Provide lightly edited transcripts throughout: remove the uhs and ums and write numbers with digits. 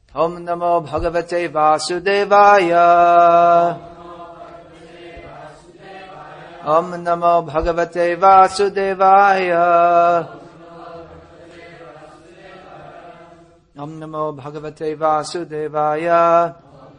Om Namo Bhagavate Vasudevaya. Om Namo Bhagavate Vasudevaya. Om Namo Bhagavate Vasudevaya.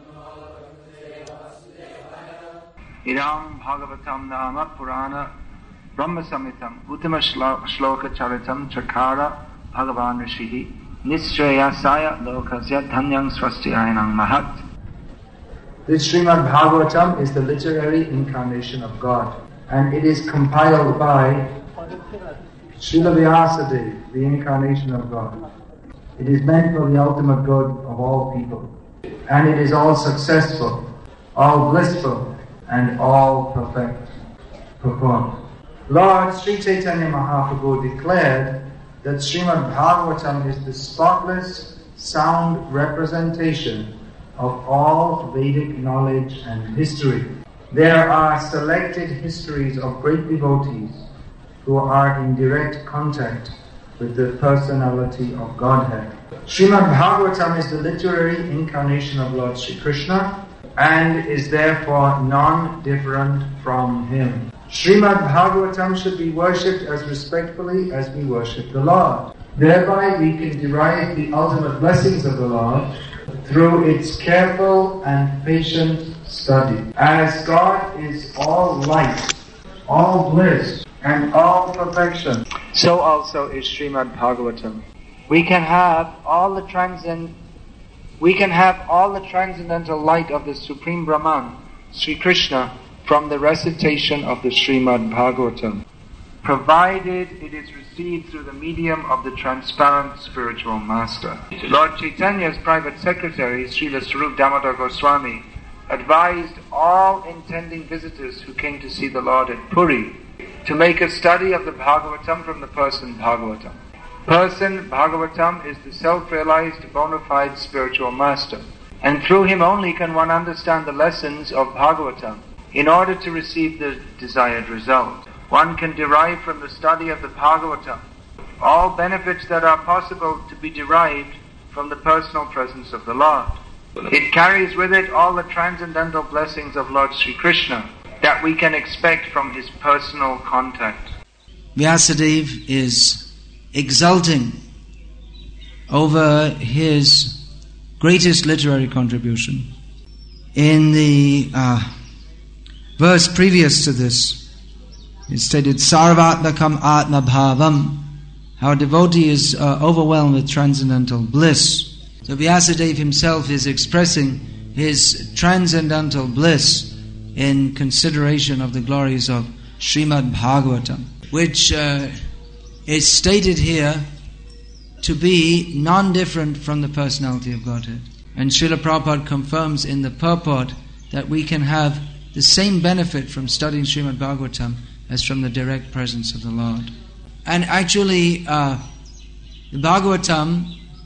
Idam Bhagavatam Nama Purana Brahma Samitam Uttama Shloka Charitam Chakara Bhagavan Rishihi Nishreyasaya Lokasya Dhanyang Swastyayanang Mahat. This Srimad Bhagavatam is the literary incarnation of God, and it is compiled by Srila Vyasadeva, the incarnation of God. It is meant for the ultimate good of all people, and it is all successful, all blissful, and all perfect, performed. Lord Sri Chaitanya Mahaprabhu declared that Srimad Bhagavatam is the spotless, sound representation of all Vedic knowledge and history. There are selected histories of great devotees who are in direct contact with the personality of Godhead. Srimad Bhagavatam is the literary incarnation of Lord Sri Krishna and is therefore non-different from him. Srimad Bhagavatam should be worshipped as respectfully as we worship the Lord. Thereby we can derive the ultimate blessings of the Lord through its careful and patient study. As God is all light, all bliss, and all perfection, so also is Srimad Bhagavatam. We can have all the transcendental light of the Supreme Brahman, Sri Krishna, from the recitation of the Srimad Bhagavatam, provided it is received through the medium of the transparent spiritual master. Lord Chaitanya's private secretary, Srila Swarup Damodar Goswami, advised all intending visitors who came to see the Lord at Puri to make a study of the Bhagavatam from the person Bhagavatam. Person Bhagavatam is the self-realized bona fide spiritual master, and through him only can one understand the lessons of Bhagavatam in order to receive the desired result. One can derive from the study of the Bhagavatam all benefits that are possible to be derived from the personal presence of the Lord. It carries with it all the transcendental blessings of Lord Sri Krishna that we can expect from his personal contact. Vyasadeva is exulting over his greatest literary contribution. In the verse previous to this, it stated, Sarvatmakam Atma Bhavam, how a devotee is overwhelmed with transcendental bliss. So Vyasadeva himself is expressing his transcendental bliss in consideration of the glories of Srimad Bhagavatam, which is stated here to be non-different from the personality of Godhead. And Srila Prabhupada confirms in the purport that we can have the same benefit from studying Srimad Bhagavatam as from the direct presence of the Lord. And actually, the Bhagavatam,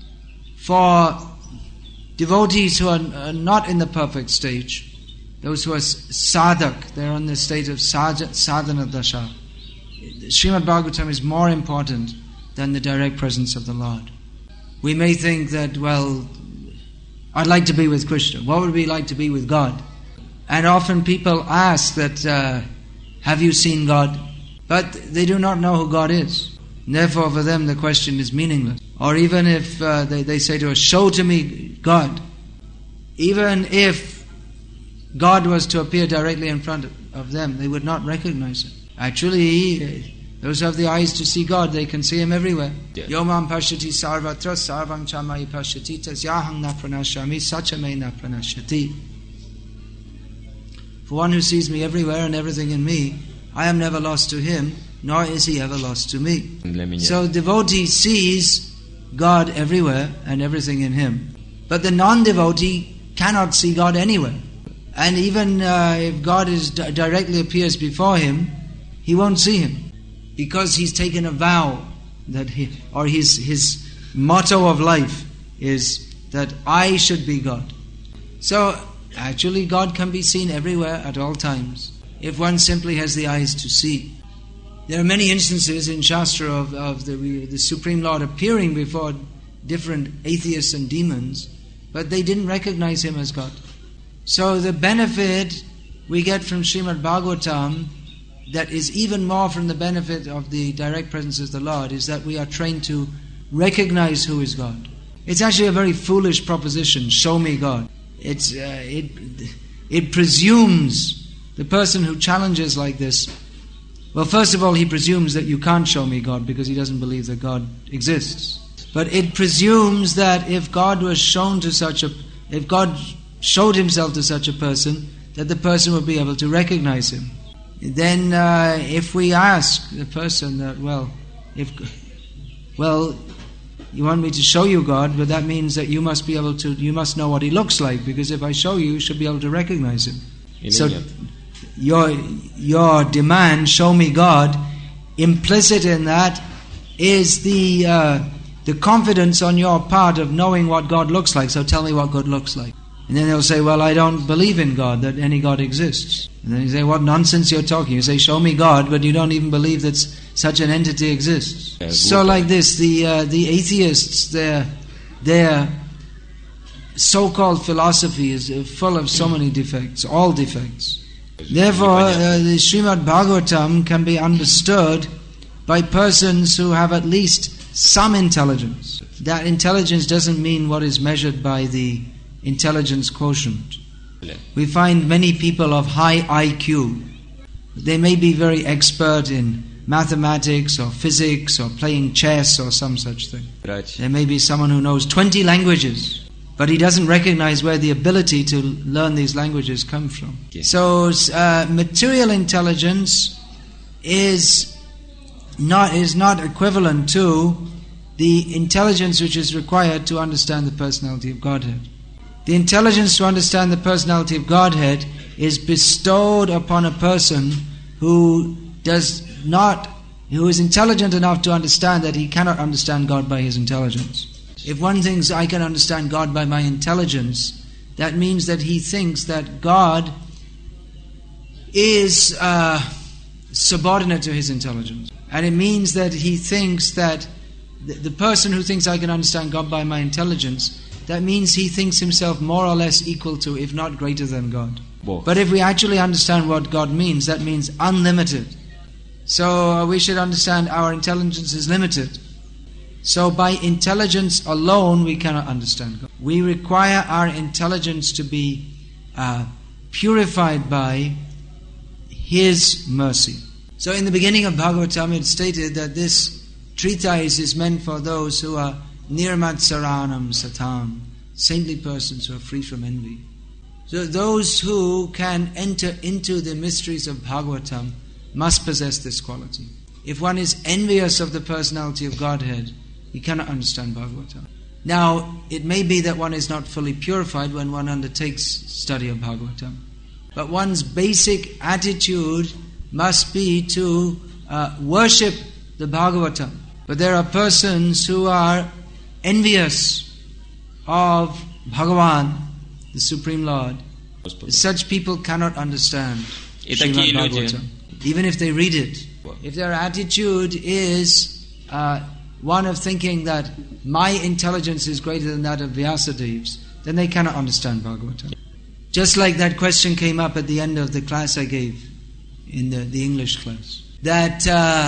for devotees who are not in the perfect stage, those who are sadhak, they're on the state of sadhana dasha, Srimad Bhagavatam is more important than the direct presence of the Lord. We may think that, well, I'd like to be with Krishna. What would it be like to be with God? And often people ask that, have you seen God? But they do not know who God is. And therefore for them the question is meaningless. Or even if they say to us, show to me God. Even if God was to appear directly in front of them, they would not recognize Him. Actually, those who have the eyes to see God, they can see Him everywhere. Yomam pashyati sarvatra sarvam chamai pashyati tasyaham na pranashami sachame na pranashyati. For one who sees me everywhere and everything in me, I am never lost to him, nor is he ever lost to me. So devotee sees God everywhere and everything in him. But the non-devotee cannot see God anywhere. And even if God directly appears before him, he won't see Him, because he's taken a vow that his motto of life is that I should be God. So actually God can be seen everywhere at all times, if one simply has the eyes to see. There are many instances in Shastra of the Supreme Lord appearing before different atheists and demons, but they didn't recognize him as God. So the benefit we get from Srimad Bhagavatam, that is even more from the benefit of the direct presence of the Lord, is that we are trained to recognize who is God. It's actually a very foolish proposition, show me God. It presumes, the person who challenges like this, well, first of all, he presumes that you can't show me God because he doesn't believe that God exists. But it presumes that if God showed himself to such a person, that the person would be able to recognize him. Then if we ask the person that, you want me to show you God, but that means that you must know what he looks like, because if I show you, you should be able to recognize him. So your demand, show me God, implicit in that is the confidence on your part of knowing what God looks like. So tell me what God looks like. And then they'll say, well, I don't believe in God, that any God exists. And then you say, what nonsense you're talking. You say, show me God, but you don't even believe that such an entity exists. So like this, the atheists, their so-called philosophy is full of so many defects, all defects. Therefore, the Srimad Bhagavatam can be understood by persons who have at least some intelligence. That intelligence doesn't mean what is measured by the intelligence quotient. We find many people of high IQ. They may be very expert in mathematics or physics or playing chess or some such thing. There may be someone who knows 20 languages, but he doesn't recognize where the ability to learn these languages come from. So material intelligence is not equivalent to the intelligence which is required to understand the personality of Godhead. The intelligence to understand the personality of Godhead is bestowed upon a person who is intelligent enough to understand that he cannot understand God by his intelligence. If one thinks I can understand God by my intelligence, that means that he thinks that God is subordinate to his intelligence. And it means that he thinks that the person who thinks I can understand God by my intelligence, that means he thinks himself more or less equal to, if not greater than God. Whoa. But if we actually understand what God means, that means unlimited. So we should understand our intelligence is limited. So by intelligence alone we cannot understand God. We require our intelligence to be purified by His mercy. So in the beginning of Bhagavatam it stated that this treatise is meant for those who are nirmatsaranam satam, saintly persons who are free from envy. So those who can enter into the mysteries of Bhagavatam must possess this quality. If one is envious of the personality of Godhead, he cannot understand Bhagavatam. Now, it may be that one is not fully purified when one undertakes study of Bhagavatam. But one's basic attitude must be to worship the Bhagavatam. But there are persons who are envious of Bhagavan, the Supreme Lord. Such people cannot understand Srimad Bhagavatam, even if they read it. If their attitude is one of thinking that my intelligence is greater than that of Vyasadev's, then they cannot understand Bhagavatam. Just like that question came up at the end of the class I gave in the English class, that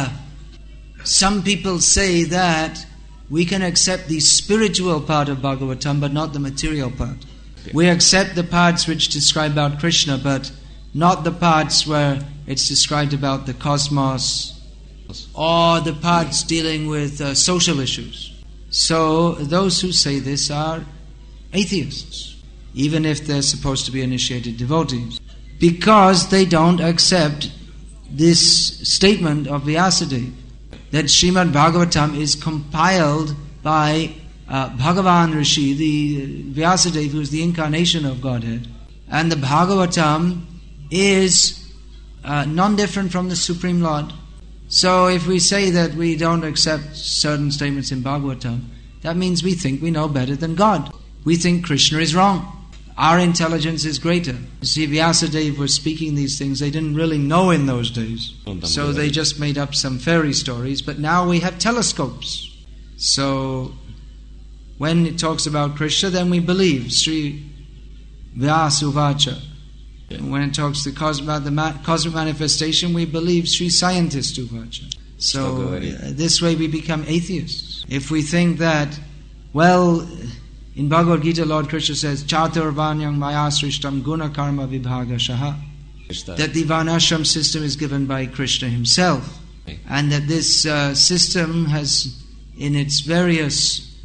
some people say that we can accept the spiritual part of Bhagavatam but not the material part. We accept the parts which describe about Krishna but not the parts where it's described about the cosmos or the parts dealing with social issues. So those who say this are atheists, even if they're supposed to be initiated devotees, because they don't accept this statement of Vyasadeva, that Srimad Bhagavatam is compiled by Bhagavan Rishi, the Vyasadeva, who is the incarnation of Godhead, and the Bhagavatam is non-different from the Supreme Lord. So if we say that we don't accept certain statements in Bhagavatam, that means we think we know better than God. We think Krishna is wrong. Our intelligence is greater. You see, Vyasadeva was speaking these things they didn't really know in those days. So they just made up some fairy stories, but now we have telescopes. So when it talks about Krishna, then we believe Sri Vyasuvacha. When it talks about the cosmic manifestation, we believe Sri Scientist Uvacha. So this way we become atheists. If we think that, well, in Bhagavad Gita, Lord Krishna says, Chaturvanyam Mayasrishtam Guna Karma Vibhagashaha, that the Varnashram system is given by Krishna himself, and that this system has, in its various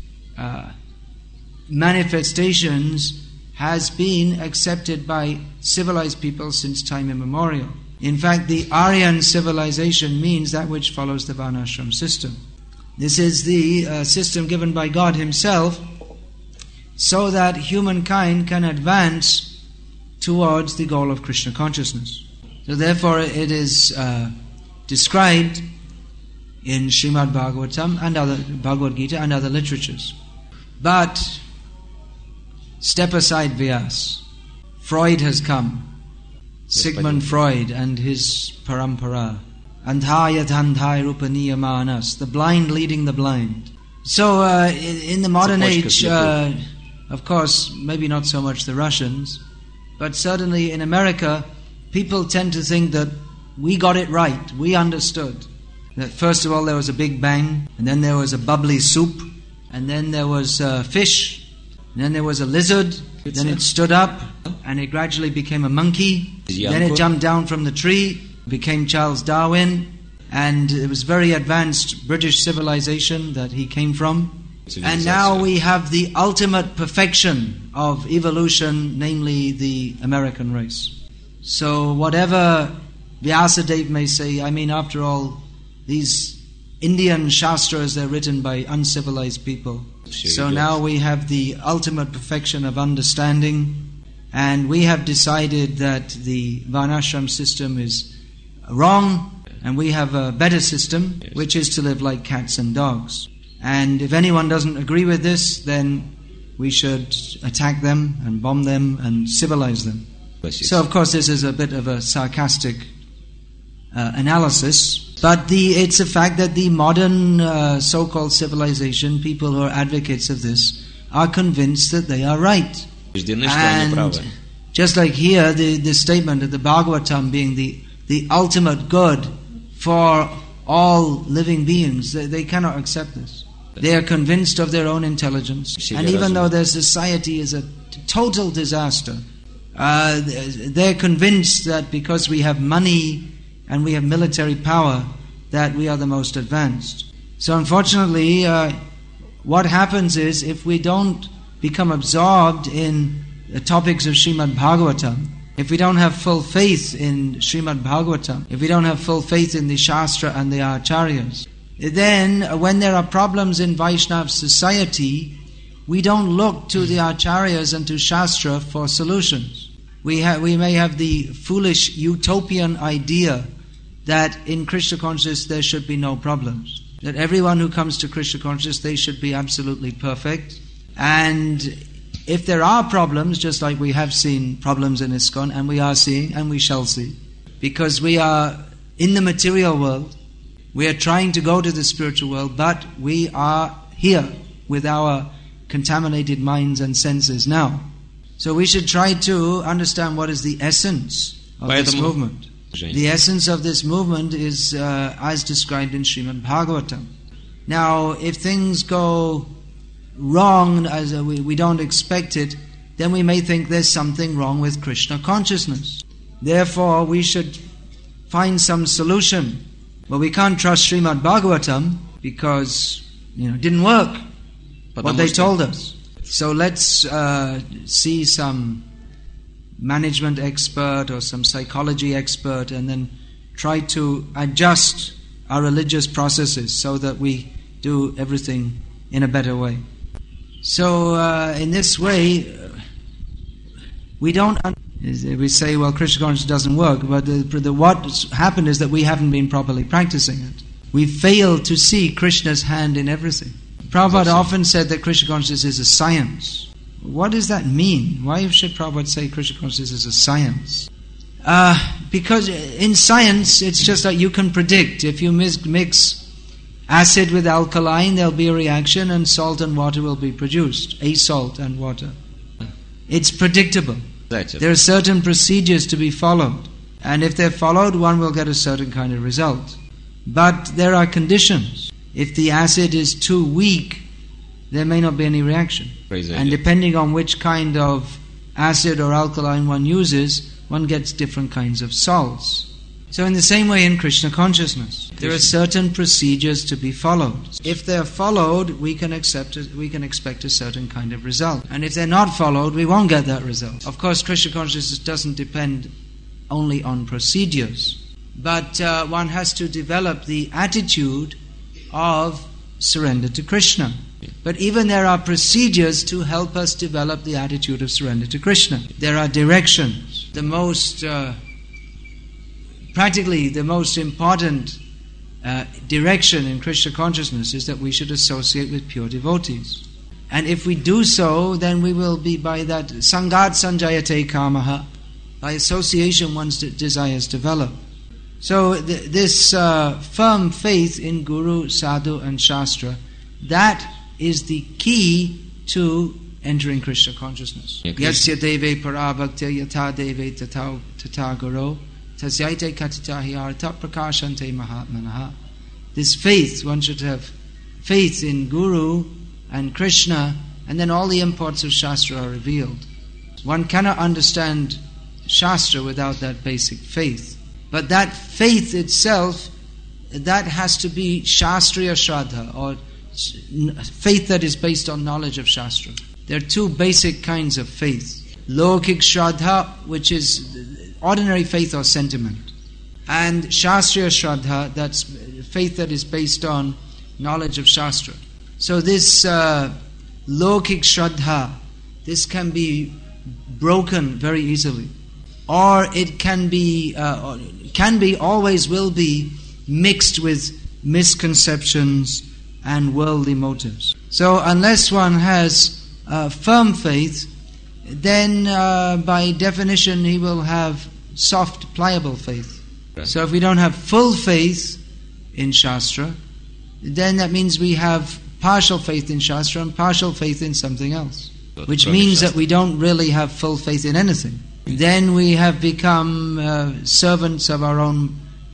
manifestations, has been accepted by civilized people since time immemorial. In fact, the Aryan civilization means that which follows the Varnashram system. This is the system given by God himself, so that humankind can advance towards the goal of Krishna consciousness. So therefore it is described in Srimad Bhagavatam and other Bhagavad Gita and other literatures. But step aside Vyas. Freud has come. Sigmund Freud and his parampara. Andhaya dhandhaya rupaniyamanas, the blind leading the blind. So in the modern age, of course, maybe not so much the Russians, but certainly in America, people tend to think that we got it right, we understood. That first of all there was a big bang, and then there was a bubbly soup, and then there was fish, and then there was a lizard, then it stood up, and it gradually became a monkey, then it jumped down from the tree, became Charles Darwin, and it was very advanced British civilization that he came from. And now we have the ultimate perfection of evolution, namely the American race. So whatever Vyasadeva may say, I mean, after all, these Indian Shastras, they're written by uncivilized people. So now we have the ultimate perfection of understanding, and we have decided that the Varnashram system is wrong, and we have a better system, which is to live like cats and dogs. And if anyone doesn't agree with this, then we should attack them and bomb them and civilize them. So of course this is a bit of a sarcastic analysis, but it's a fact that the modern so-called civilization, people who are advocates of this, are convinced that they are right. And just like here, the statement of the Bhagavatam being the ultimate good for all living beings, they cannot accept this. They are convinced of their own intelligence, and even though their society is a total disaster, they're convinced that because we have money and we have military power, that we are the most advanced. So unfortunately, what happens is, if we don't become absorbed in the topics of Srimad Bhagavatam, if we don't have full faith in Srimad Bhagavatam, if we don't have full faith in the Shastra and the Acharyas, then when there are problems in Vaishnav society, we don't look to the Acharyas and to Shastra for solutions. We may have the foolish utopian idea that in Krishna consciousness there should be no problems. That everyone who comes to Krishna consciousness, they should be absolutely perfect. And if there are problems, just like we have seen problems in ISKCON, and we are seeing, and we shall see, because we are in the material world, we are trying to go to the spiritual world, but we are here with our contaminated minds and senses now. So we should try to understand what is the essence of this movement. The essence of this movement is as described in Srimad Bhagavatam. Now, if things go wrong as we don't expect it, then we may think there's something wrong with Krishna consciousness. Therefore, we should find some solution. But we can't trust Srimad Bhagavatam because it didn't work, what they told us. So let's see some management expert or some psychology expert and then try to adjust our religious processes so that we do everything in a better way. So in this way, we say, well, Krishna consciousness doesn't work, but what's happened is that we haven't been properly practicing it. We failed to see Krishna's hand in everything. Prabhupada often said that Krishna consciousness is a science. What does that mean? Why should Prabhupada say Krishna consciousness is a science? Because in science, it's just that you can predict. If you mix acid with alkaline, there'll be a reaction and salt and water will be produced. A salt and water. It's predictable. There are certain procedures to be followed. And if they're followed, one will get a certain kind of result. But there are conditions. If the acid is too weak, there may not be any reaction. And depending on which kind of acid or alkaline one uses, one gets different kinds of salts. So in the same way in Krishna consciousness, there are certain procedures to be followed. If they're followed, we can expect a certain kind of result. And if they're not followed, we won't get that result. Of course, Krishna consciousness doesn't depend only on procedures, but one has to develop the attitude of surrender to Krishna. But even there are procedures to help us develop the attitude of surrender to Krishna. There are directions. Practically the most important direction in Krishna consciousness is that we should associate with pure devotees. And if we do so, then we will be by that sangat sanjayate kamaha. By association one's desires develop. So this firm faith in Guru, Sadhu and Shastra, that is the key to entering Krishna consciousness. Yasya deve parabhakte yatha deve tata guru tasyaite katitahi artha prakashante mahatmanaha. This faith, one should have faith in Guru and Krishna, and then all the imports of Shastra are revealed. One cannot understand Shastra without that basic faith. But that faith itself, that has to be Shastriya Shraddha, or faith that is based on knowledge of Shastra. There are two basic kinds of faith. Lokik Shraddha, which is ordinary faith or sentiment. And Shastriya Shraddha, that's faith that is based on knowledge of Shastra. So this Lokik Shraddha, this can be broken very easily. Or it can be, always will be mixed with misconceptions and worldly motives. So unless one has firm faith, then by definition he will have soft, pliable faith. Right. So if we don't have full faith in Shastra, then that means we have partial faith in Shastra and partial faith in something else. Which means that we don't really have full faith in anything. Then we have become servants of our own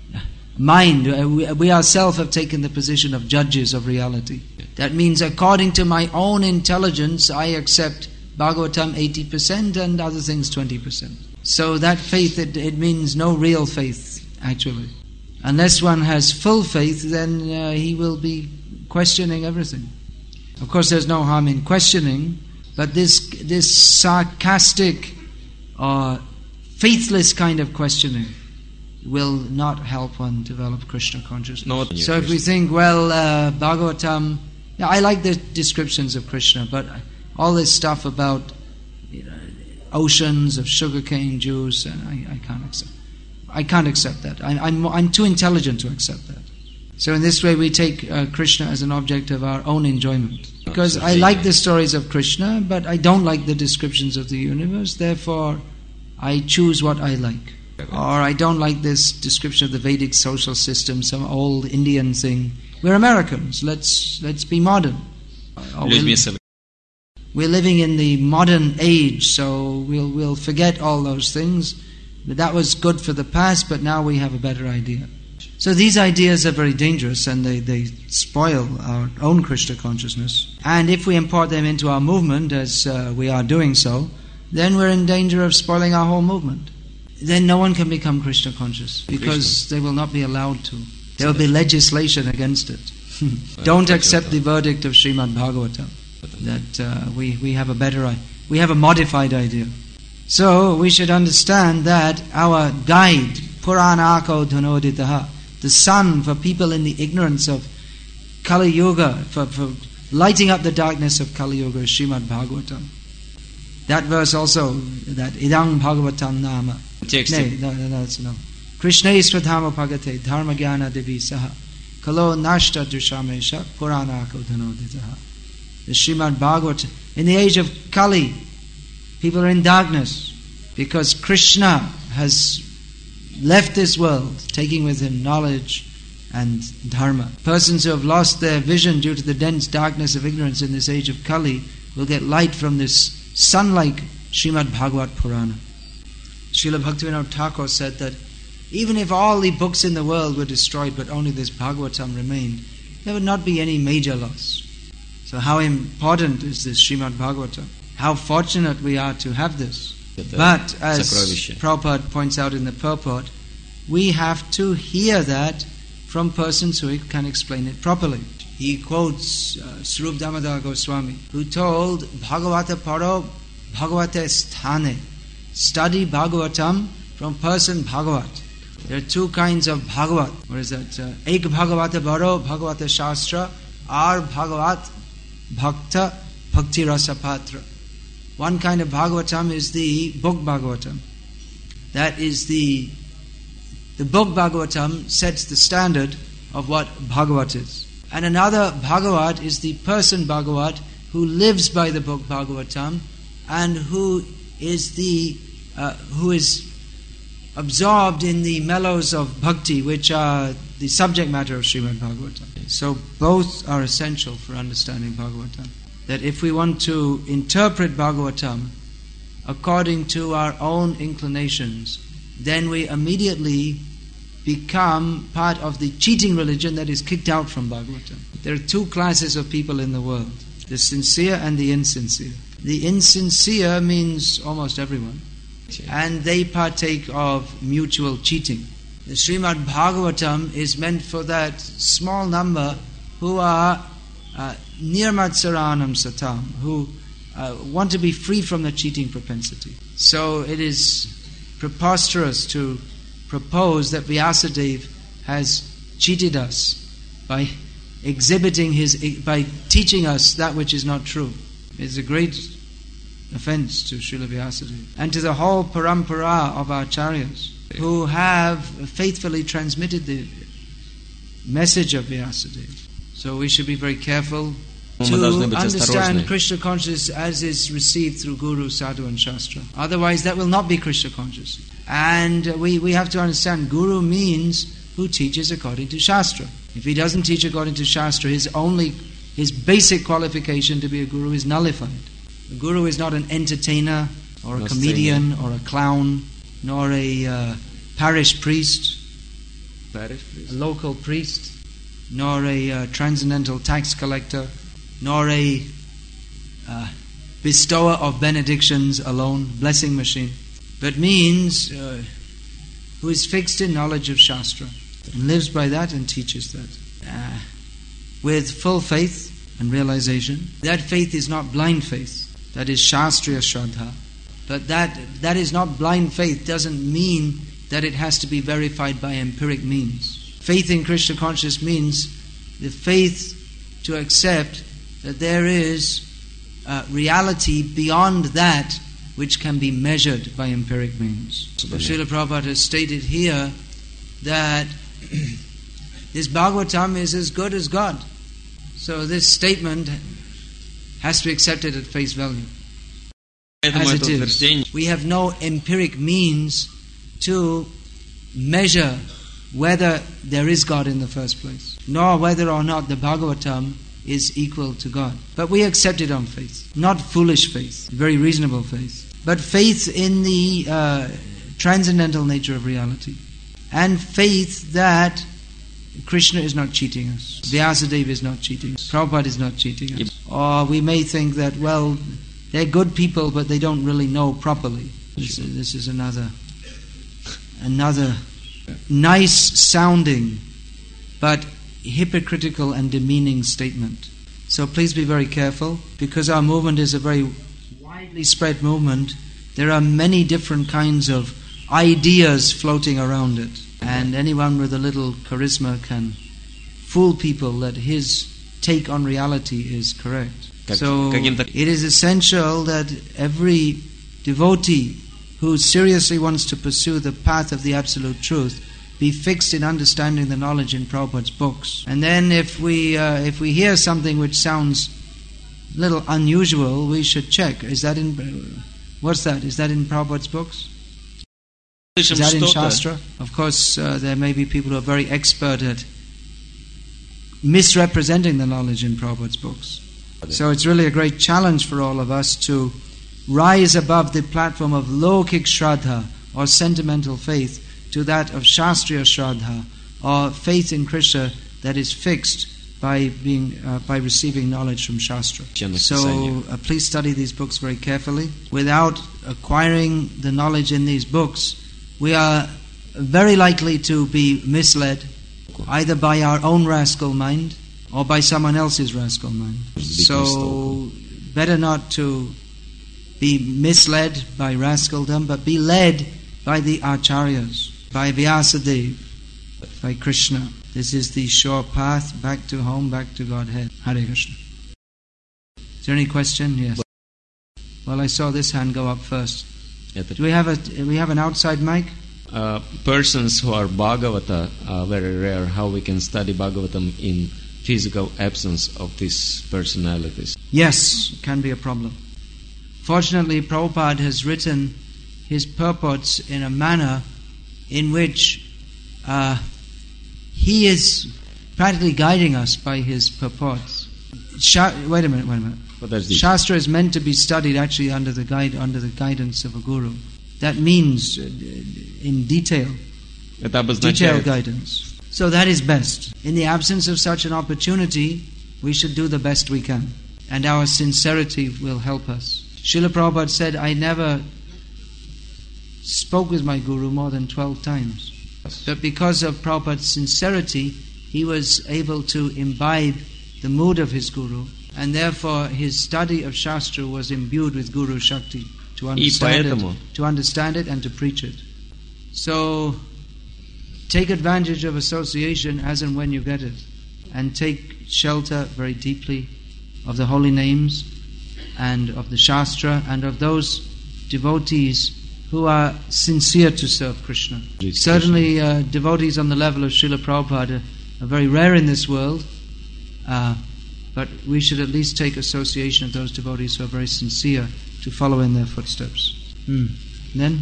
mind. We ourselves have taken the position of judges of reality. That means according to my own intelligence, I accept Bhagavatam 80% and other things 20%. So that faith, it means no real faith, actually. Unless one has full faith, then he will be questioning everything. Of course, there's no harm in questioning, but this sarcastic or faithless kind of questioning will not help one develop Krishna consciousness. So if we think, Bhagavatam, I like the descriptions of Krishna, but all this stuff about oceans of sugarcane juice, and I can't accept that. I'm too intelligent to accept that. So in this way we take Krishna as an object of our own enjoyment. Because I like the stories of Krishna, but I don't like the descriptions of the universe, therefore I choose what I like. Or I don't like this description of the Vedic social system, some old Indian thing. We're Americans, let's be modern. We're living in the modern age, so we'll forget all those things. But that was good for the past, but now we have a better idea. So these ideas are very dangerous, and they spoil our own Krishna consciousness. And if we import them into our movement, as we are doing so, then we're in danger of spoiling our whole movement. Then no one can become Krishna conscious, because they will not be allowed to. There will be legislation against it. Don't accept the verdict of Srimad Bhagavatam, that we have a modified idea. So we should understand that our guide, Puranako Dhanoditaha, the sun for people in the ignorance of Kali Yuga, for lighting up the darkness of Kali Yuga, is Srimad Bhagavatam. That verse also, that Idang Bhagavatam Nama. That's enough. Krishna Isradhama Bhagate Dharma Jnana Devi Saha Kalo Nashta Drishamesha Puranako Dhanoditaha. The Srimad Bhagavatam. In the age of Kali, people are in darkness because Krishna has left this world, taking with him knowledge and dharma. Persons who have lost their vision due to the dense darkness of ignorance in this age of Kali will get light from this sun-like Srimad Bhagavat Purana. Srila Bhaktivinoda Thakur said that even if all the books in the world were destroyed but only this Bhagavatam remained, there would not be any major loss. So how important is this Srimad Bhagavatam? How fortunate we are to have this. But as Prabhupada points out in the purport, we have to hear that from persons who can explain it properly. He quotes Swarup Damodar Goswami, who told Bhagavata Paro Bhagavate Sthane. Study Bhagavatam from person Bhagavat. There are two kinds of Bhagavat. What is that? Ek Bhagavata Baro Bhagavata Shastra, Ar Bhagavat Bhakta Bhakti Rasa Patra. One kind of Bhagavatam is the book Bhagavatam. That is the book Bhagavatam sets the standard of what Bhagavat is. And another Bhagavat is the person Bhagavat who lives by the book Bhagavatam and who is absorbed in the mellows of bhakti, which are the subject matter of Srimad Bhagavatam. So both are essential for understanding Bhagavatam. That if we want to interpret Bhagavatam according to our own inclinations, then we immediately become part of the cheating religion that is kicked out from Bhagavatam. There are two classes of people in the world, the sincere and the insincere. The insincere means almost everyone, and they partake of mutual cheating. The Srimad Bhagavatam is meant for that small number who are nirmatsaranam satam, who want to be free from the cheating propensity. So it is preposterous to propose that Vyasadeva has cheated us by by teaching us that which is not true. It's a great offense to Srila Vyasadeva and to the whole parampara of our acharyas who have faithfully transmitted the message of Vyasadeva. So we should be very careful to understand Krishna consciousness as is received through Guru, Sadhu and Shastra. Otherwise that will not be Krishna consciousness. And we have to understand Guru means who teaches according to Shastra. If he doesn't teach according to Shastra, his basic qualification to be a Guru is nullified. A Guru is not an entertainer or a comedian or a clown, nor a parish priest, a local priest, nor a transcendental tax collector, nor a bestower of benedictions alone, blessing machine, but means who is fixed in knowledge of Shastra and lives by that and teaches that with full faith and realization. That faith is not blind faith, that is Shastriya Shraddha, but that is not blind faith doesn't mean that it has to be verified by empiric means. Faith in Krishna consciousness means the faith to accept that there is reality beyond that which can be measured by empiric means. So Srila Prabhupada has stated here that this Bhagavatam is as good as God. So this statement has to be accepted at face value. As it is. We have no empiric means to measure whether there is God in the first place, nor whether or not the Bhagavatam is equal to God. But we accept it on faith, not foolish faith, very reasonable faith, but faith in the transcendental nature of reality, and faith that Krishna is not cheating us, Vyasadeva is not cheating us, Prabhupada is not cheating us. Or we may think that, well, they're good people but they don't really know properly. This is another nice sounding but hypocritical and demeaning statement. So please be very careful, because our movement is a very widely spread movement. There are many different kinds of ideas floating around it, and anyone with a little charisma can fool people that his take on reality is correct. So it is essential that every devotee who seriously wants to pursue the path of the absolute truth be fixed in understanding the knowledge in Prabhupada's books. And then if we hear something which sounds a little unusual, we should check. Is that in Prabhupada's books? Is that in Shastra? Of course, there may be people who are very expert at misrepresenting the knowledge in Prabhupada's books. So it's really a great challenge for all of us to rise above the platform of lokik shraddha or sentimental faith to that of shastriya shraddha or faith in Krishna that is fixed by receiving knowledge from Shastra. So please study these books very carefully. Without acquiring the knowledge in these books, we are very likely to be misled either by our own rascal mind or by someone else's rascal mind. So better not to be misled by rascaldom, but be led by the acharyas, by Vyasadeva, by Krishna. This is the sure path back to home, back to Godhead. Hare Krishna. Is there any question? Yes. Well, I saw this hand go up first. Do we have an outside mic? Persons who are Bhagavata are very rare. How we can study Bhagavatam in physical absence of these personalities? Yes, it can be a problem. Fortunately, Prabhupada has written his purports in a manner in which he is practically guiding us by his purports. Wait a minute. Shastra is meant to be studied actually under the guidance of a guru. That means in detailed guidance. So that is best. In the absence of such an opportunity, we should do the best we can. And our sincerity will help us. Srila Prabhupada said, I never spoke with my guru more than 12 times. But because of Prabhupada's sincerity, he was able to imbibe the mood of his guru, and therefore his study of Shastra was imbued with Guru Shakti to understand it and to preach it. So take advantage of association as and when you get it, and take shelter very deeply of the holy names and of the Shastra and of those devotees who are sincere to serve Krishna. Certainly devotees on the level of Srila Prabhupada are very rare in this world, but we should at least take association of those devotees who are very sincere to follow in their footsteps. Then,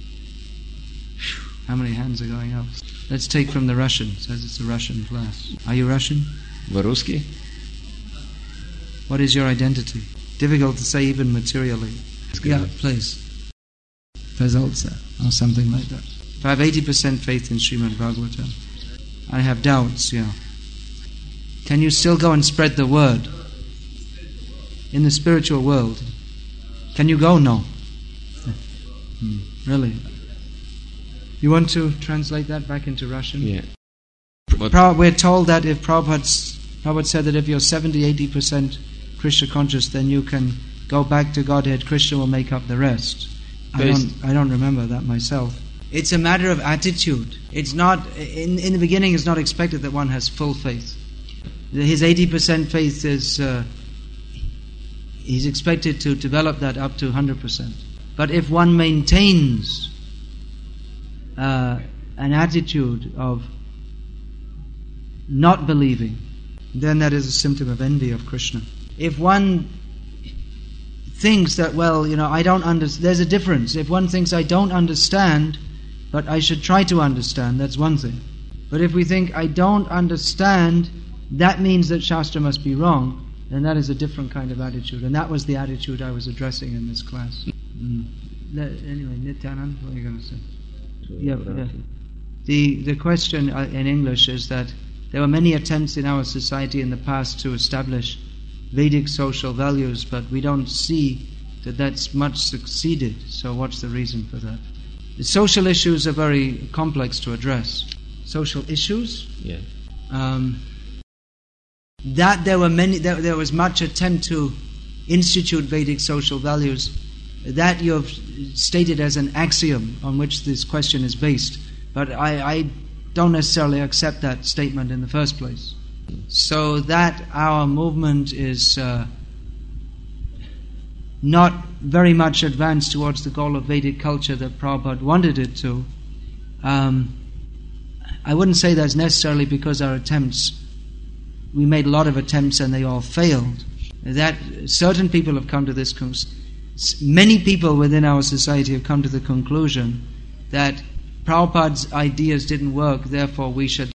how many hands are going up? Let's take from the Russian. It says it's a Russian class. Are you Russian? Вы-русский? What is your identity? Difficult to say even materially. Yeah, please. Pezaltsa, or something like that. If I have 80% faith in Srimad Bhagavatam, I have doubts, yeah. Can you still go and spread the word in the spiritual world? Can you go? No. Really? You want to translate that back into Russian? Yeah. We're told that if Prabhupada said that if you're 70-80% Krishna conscious, then you can go back to Godhead. Krishna will make up the rest. I don't remember that myself. It's a matter of attitude. It's not in the beginning. It's not expected that one has full faith. His 80% faith is he's expected to develop that up to 100%. But if one maintains an attitude of not believing, then that is a symptom of envy of Krishna. If one thinks that, I don't understand, there's a difference. If one thinks I don't understand, but I should try to understand, that's one thing. But if we think I don't understand, that means that Shastra must be wrong, then that is a different kind of attitude. And that was the attitude I was addressing in this class. Anyway, Nityanand, what are you going to say? Yeah. The question in English is that there were many attempts in our society in the past to establish Vedic social values, but we don't see that that's much succeeded. So what's the reason for that? The social issues are very complex to address. Social issues? Yeah. That there was much attempt to institute Vedic social values. That you have stated as an axiom on which this question is based. But I don't necessarily accept that statement in the first place. So that our movement is not very much advanced towards the goal of Vedic culture that Prabhupada wanted it to. I wouldn't say that's necessarily because we made a lot of attempts and they all failed. That certain people have come to this many people within our society have come to the conclusion that Prabhupada's ideas didn't work, therefore we should